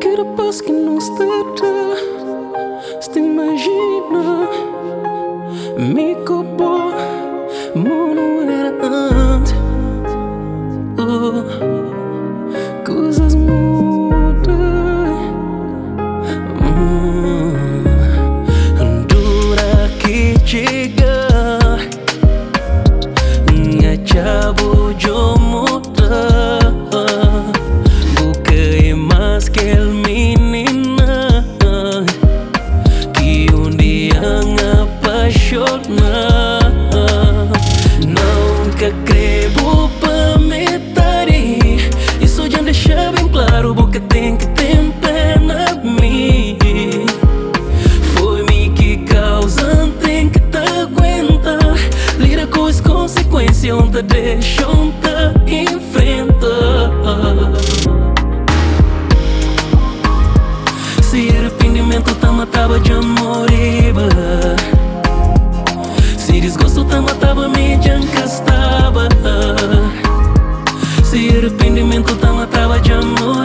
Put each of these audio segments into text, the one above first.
Cada passo que não se dá, se te imagina, me cobrou, não era antes. Coisas mudam, dura que chega, minha chabo jo muda, bukai mais que el menina que dia me apaixona. Nunca creio pra metade, isso já deixa bem claro, porque tem que ter pena mim. Foi me que causa, tem que te aguentar, lida com as consequências, onde deixa, onde enfrenta. Se arrependimento tá matava de amor, se desgosto tá matava me estava. Se arrependimento tá matava de amor,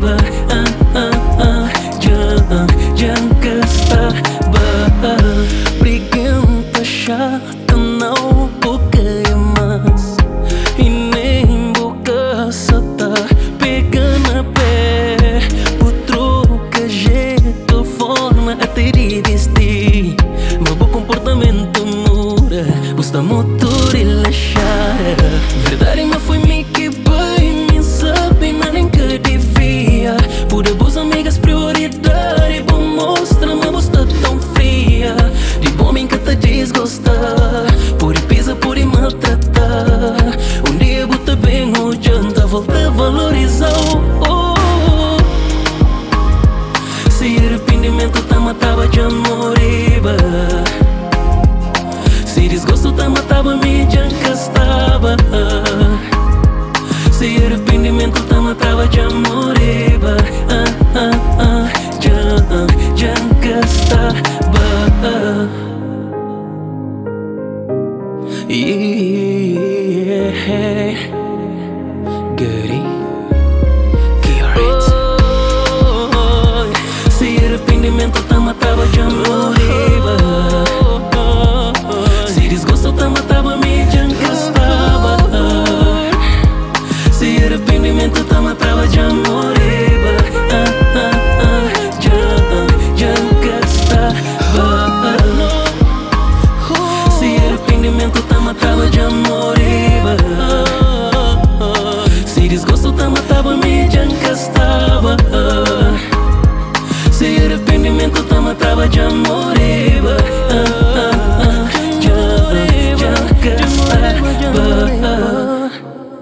estava. Briganta chata não porque é mais, e nem boca só tá pegando a pé, por troca jeito, forma até de vestir. Meu bom comportamento muda, custa motor e lachar. Verdade, mas foi me que bem, me sabe, mas nem que devia. Por boas amigas prioridade, bom mostra, mas você tão fria. De bom me encanta desgostar, por pisa, por maltratar. Dia bota bem o janta, volta a valorizar. Se arrependimento tá matava de amor, se desgosto tá matava me estava. Se arrependimento tá matava de amor, estava. Goody, se arrependimento tá matava de amor, se desgosto tá matava me estava. Se arrependimento tá matava de amor, estava. Se arrependimento tá matava de amor, se desgosto tá matava me estava. Se arrependimento tá matava de amor, estava.